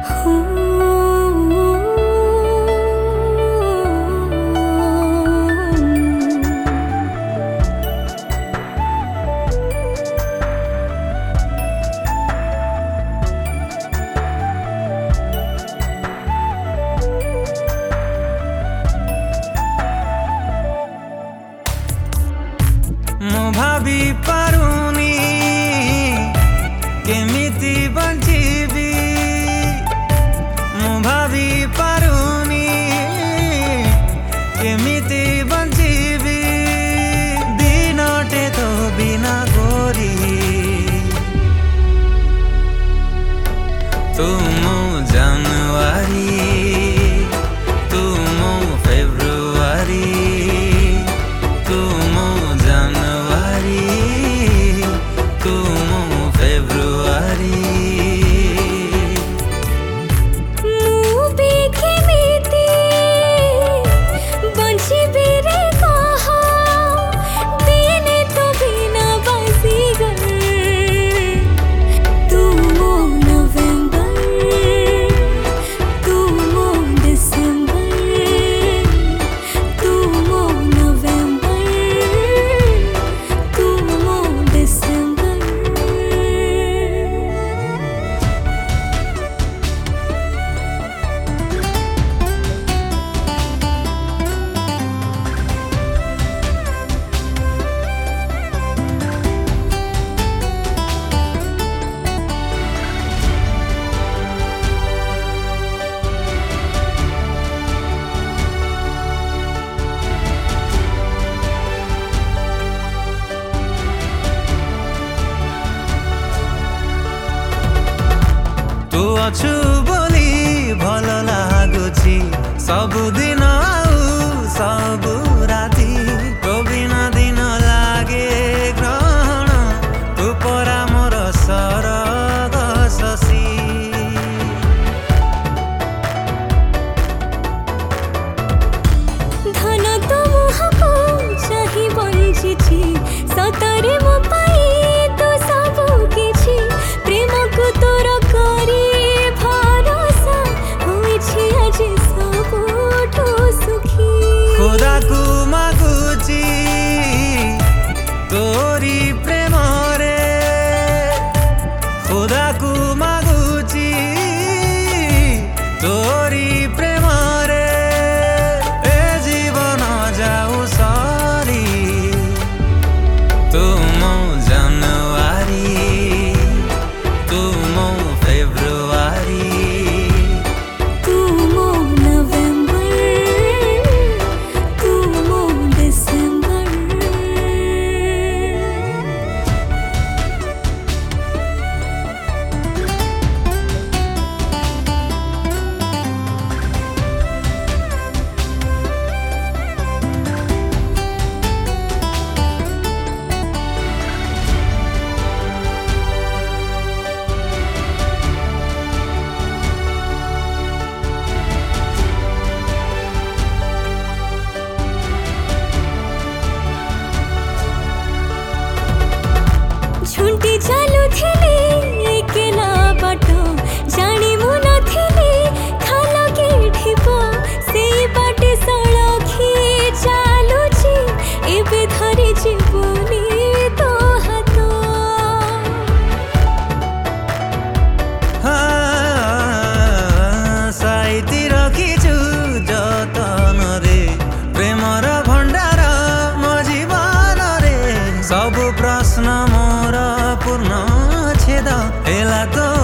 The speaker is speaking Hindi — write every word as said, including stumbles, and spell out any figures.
ମୁଁ ଭାବି ପାରୁନି କେମିତି ବଞ୍ଚିବି ମୁଁ ଭାବି ପାରୁନି କେମିତି ବଞ୍ଚିବି ଦିନଟେ ତ ବିନା ଗୋରି ତୁ ମୋ ଜାନୁଆରୀ ତୁ ମୋ ଫେବୃଆରୀ ତୁ ମୋ ଜାନୁଆରୀ ତୁ ମୋ ଫେବୃଆରୀ ମୁଁ ବି କେମିତି ବଞ୍ଚିବି ରେ କହ ଦିନେ ତ ବିନା ବସିଗଲେ ତୁ ମୋ ନଭେମ୍ବର ତୁ ମୋ ଡିସେମ୍ବର ତୁ ମୋ ନଭେମ୍ବର ତୁ ମୋ ଡିସେମ୍ବର तू अछु बोली भल लागुची सबुदिन आउ सबु राति तो बिना दिन लागे ग्रहण तू परा मोर सरग शशी धन तो मुहको चाही बंचिछि सतरे मो पाई तो सबु किछि प्रेम को तोर करी भरोसा होइछि आज सबुठो सुखी खुदा को मागुची तोरी प्रेम रे खुदा को मागुची तोरी प्रेम रे ए जीवन जाऊ सारी तू मो जानुआरी तू मो फेब्रुआरी तू मो नवेम्बर तू मो डिसेम्बर झुंटी चालू थिले एकेला बाट जानी मु नथिले खाल के ठिपा से बाटे सड़खी चालुची एबे धरि जीवनी तो हाथ साइती रखिछु जतन रे प्रेमर भंडार मो जीवन रे सब प्रश्न मोर पूर्ण छेद हेला तो